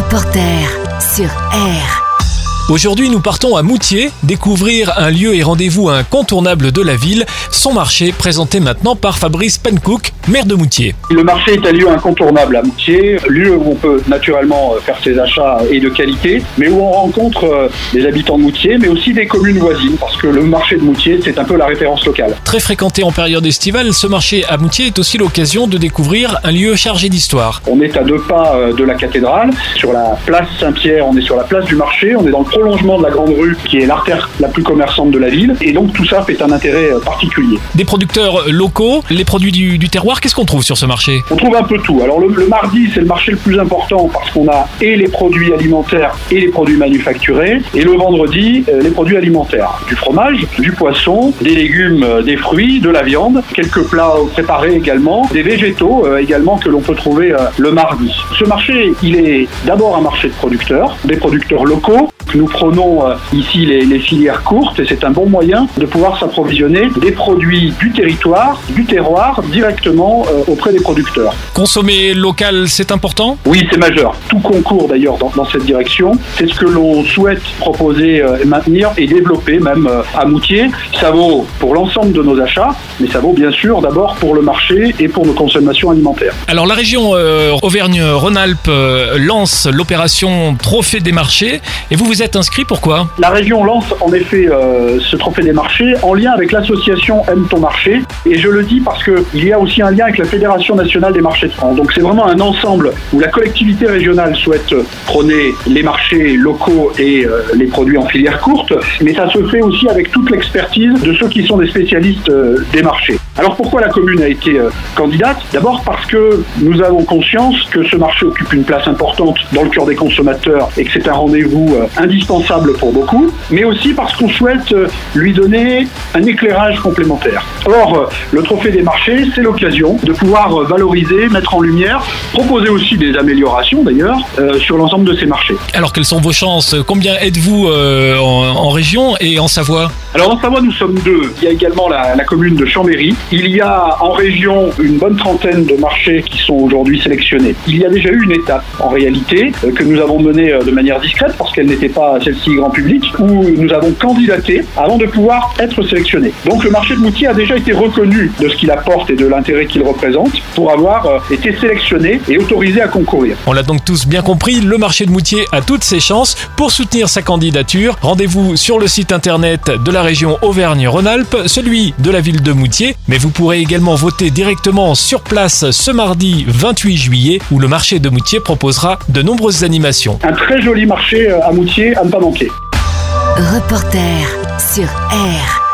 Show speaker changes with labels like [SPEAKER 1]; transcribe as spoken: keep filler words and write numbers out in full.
[SPEAKER 1] Reporter sur R.
[SPEAKER 2] Aujourd'hui, nous partons à Moutier, découvrir un lieu et rendez-vous incontournable de la ville, son marché, présenté maintenant par Fabrice Pencook, maire de Moutier.
[SPEAKER 3] Le marché est un lieu incontournable à Moutier, lieu où on peut naturellement faire ses achats et de qualité, mais où on rencontre les habitants de Moutier, mais aussi des communes voisines, parce que le marché de Moutier, c'est un peu la référence locale.
[SPEAKER 2] Très fréquenté en période estivale, ce marché à Moutier est aussi l'occasion de découvrir un lieu chargé d'histoire.
[SPEAKER 3] On est à deux pas de la cathédrale, sur la place Saint-Pierre, on est sur la place du marché, on est dans le prolongement de la grande rue qui est l'artère la plus commerçante de la ville, et donc tout ça fait un intérêt particulier.
[SPEAKER 2] Des producteurs locaux, les produits du, du terroir, qu'est-ce qu'on trouve sur ce marché?
[SPEAKER 3] On trouve un peu tout. Alors le, le mardi, c'est le marché le plus important parce qu'on a et les produits alimentaires et les produits manufacturés, et le vendredi, les produits alimentaires. Du fromage, du poisson, des légumes, des fruits, de la viande, quelques plats préparés également, des végétaux euh, également que l'on peut trouver euh, le mardi. Ce marché, il est d'abord un marché de producteurs, des producteurs locaux. Nous prenons euh, ici les, les filières courtes et c'est un bon moyen de pouvoir s'approvisionner des produits du territoire, du terroir, directement euh, auprès des producteurs.
[SPEAKER 2] Consommer local, c'est important?
[SPEAKER 3] Oui, c'est majeur. Tout concourt d'ailleurs dans, dans cette direction. C'est ce que l'on souhaite proposer, euh, maintenir et développer même euh, à Moutier. Ça vaut pour l'ensemble de nos achats, mais ça vaut bien sûr d'abord pour le marché et pour nos consommations alimentaires.
[SPEAKER 2] Alors la région euh, Auvergne-Rhône-Alpes euh, lance l'opération Trophée des marchés et vous vous êtes inscrit, pourquoi?
[SPEAKER 3] La région lance en effet euh, ce Trophée des marchés en lien avec l'association Aime ton marché, et je le dis parce qu'il y a aussi un lien avec la Fédération nationale des marchés de France. Donc c'est vraiment un ensemble où la collectivité régionale souhaite prôner les marchés locaux et euh, les produits en filière courte, mais ça se fait aussi avec toute l'expertise de ceux qui sont des spécialistes euh, des marchés. Alors pourquoi la commune a été euh, candidate? D'abord parce que nous avons conscience que ce marché occupe une place importante dans le cœur des consommateurs et que c'est un rendez-vous euh, indispensable pour beaucoup, mais aussi parce qu'on souhaite euh, lui donner un éclairage complémentaire. Or, euh, le Trophée des marchés, c'est l'occasion de pouvoir euh, valoriser, mettre en lumière, proposer aussi des améliorations d'ailleurs euh, sur l'ensemble de ces marchés.
[SPEAKER 2] Alors quelles sont vos chances? Combien êtes-vous euh, en, en région et en Savoie?
[SPEAKER 3] Alors en Savoie, nous sommes deux. Il y a également la, la commune de Chambéry. Il y a en région une bonne trentaine de marchés qui sont aujourd'hui sélectionnés. Il y a déjà eu une étape, en réalité, euh, que nous avons menée euh, de manière discrète, parce qu'elle n'était pas celle-ci grand public, où nous avons candidaté avant de pouvoir être sélectionnés. Donc le marché de Moutier a déjà été reconnu de ce qu'il apporte et de l'intérêt qu'il représente pour avoir euh, été sélectionné et autorisé à concourir.
[SPEAKER 2] On l'a donc tous bien compris, le marché de Moutier a toutes ses chances. Pour soutenir sa candidature, rendez-vous sur le site internet de la région Auvergne-Rhône-Alpes, celui de la ville de Moutier, mais vous pourrez également voter directement sur place ce mardi vingt-huit juillet où le marché de Moutier proposera de nombreuses animations.
[SPEAKER 3] Un très joli marché à Moutier à ne pas manquer.
[SPEAKER 1] Reporter sur R.